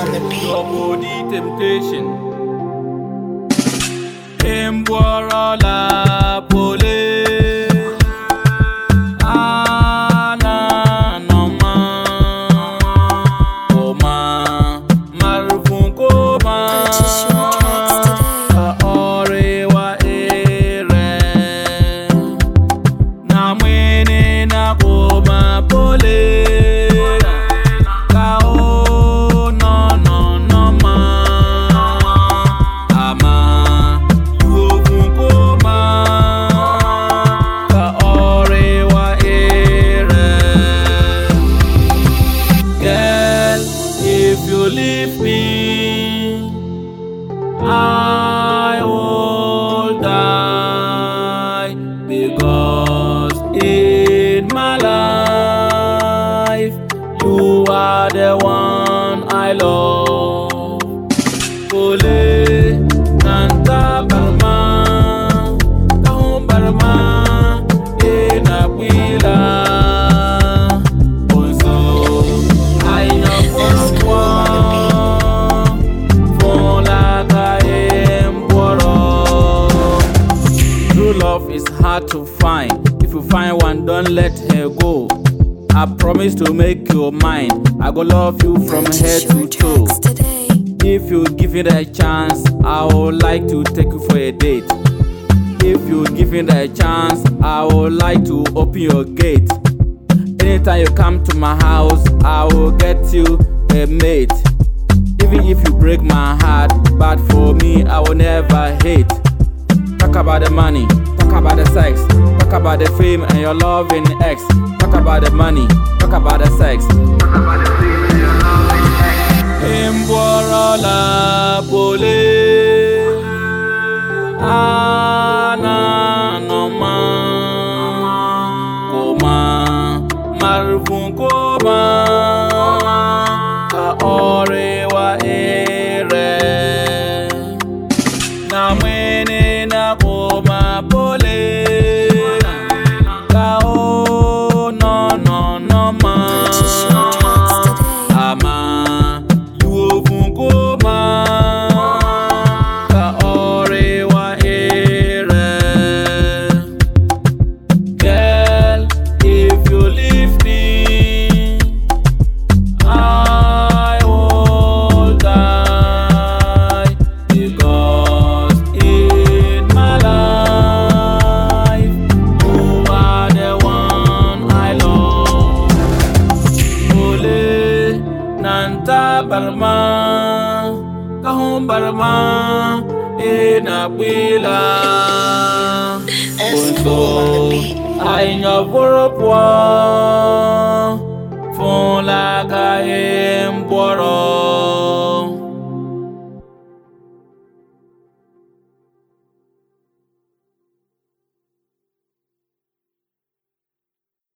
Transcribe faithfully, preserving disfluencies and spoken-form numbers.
on the beat. Your body temptation. Embwara pole. Ana noma. Koma. Marfun koma. Purchase your tracks today. Kaore wa ere. Na mwene na koma pole. Leave me, I will die, because in my life you are the one I love. Ole nanta barma, kahun barma, ena pila. Love is hard to find. If you find one, don't let her go. I promise to make you mine. I go love you from head to toe. If you give it a chance, I would like to take you for a date. If you give it a chance, I would like to open your gate. Anytime you come to my house, I will get you a mate. Even if you break my heart, but for me, I will never hate. Talk about the money, talk about the sex, talk about the fame and your loving ex. Talk about the money, talk about the sex, talk about the fame and your loving ex. Embwara la pole, ana noma, koma, marfun koma, kaore wa ere, na mwene na koma pole. Kao no no no ma. Ama you koma. Kaore wa ere. Girl, if you leave me, I will die, because in my life you are the one I love. Ole nanta barma, kahun barma, ena pila. Unso Ay nga voropwa, fon la ka embwara.